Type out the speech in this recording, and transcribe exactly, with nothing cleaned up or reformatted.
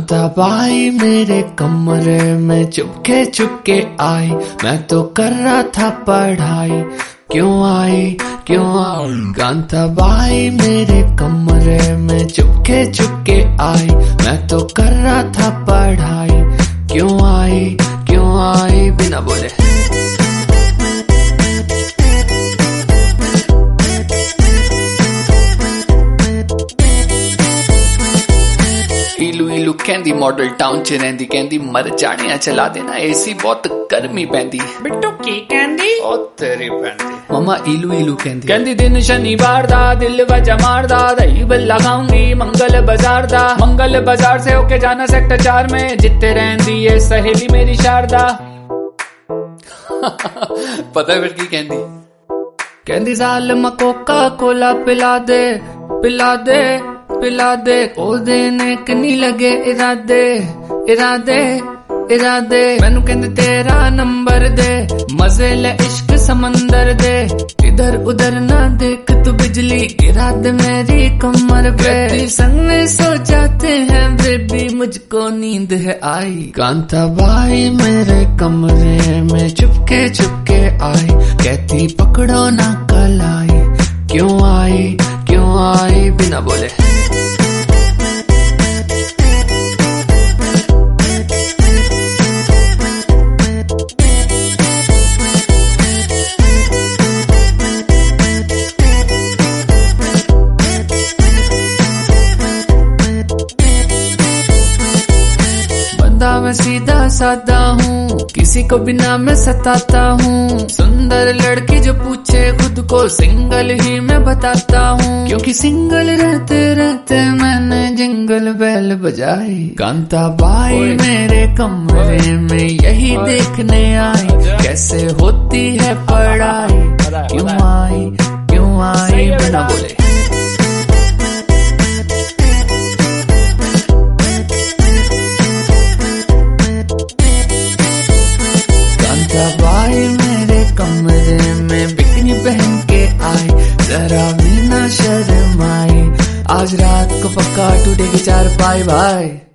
Kanta by मेरे कमरे में चुपके चुपके आई, मैं तो कर रहा था पढ़ाई, क्यों आई क्यों आई। कांता बाई मेरे कमरे में चुपके चुपके आई, मैं तो कर रहा था पढ़ाई, क्यों आई क्यों आई बिना बोले। इलू इलू कहंदी मॉडल टाउन च रहिंदी, कहंदी मर जाने चला देना एसी बहुत गर्मी पैंदी। बिट्टू की कहंदी ओ तेरी पैंदी मम्मा इलू इलू कहंदी। कहंदी दिन शनिवार दा दिल वजा मारदा, दही बल्ला खाऊंगी मंगल बाजार दा, मंगल बाजार से होके जाना सेक्टर चार में, जितने रहंदी है सहेली मेरी शारदा। पता है फिर की कहंदी, कहंदी साल में कोका कोला पिला दे पिला दे पिला दे, ओ देने कनी लगे इरादे इरादे इरादे। मैनू कहंदे तेरा नंबर दे, मजे ले इश्क समंदर दे, इधर उधर ना देख तू बिजली गिरा दे मेरी कमर पे। संग में सो जाते हैं बेबी मुझको नींद है आई। कांता बाई मेरे कमरे में चुपके चुपके आई, कहती पकड़ो ना कलाई, क्यों आई क्यों आई बिना बोले। मैं सीधा साधा हूँ, किसी को बिना मैं सताता हूँ, सुंदर लड़की जो पूछे खुद को सिंगल ही मैं बताता हूँ, क्योंकि सिंगल रहते रहते मैंने जिंगल बेल बजाई। कांता बाई मेरे कमरे में यही देखने आई, कैसे होती है पढ़ाई, क्यों आई क्यों आई बिना बोले। बाई मेरे कमरे में बिकनी पहन के आई, जरा भी ना शर्माई, आज रात को पक्का टूटेगी चार पाई भाई।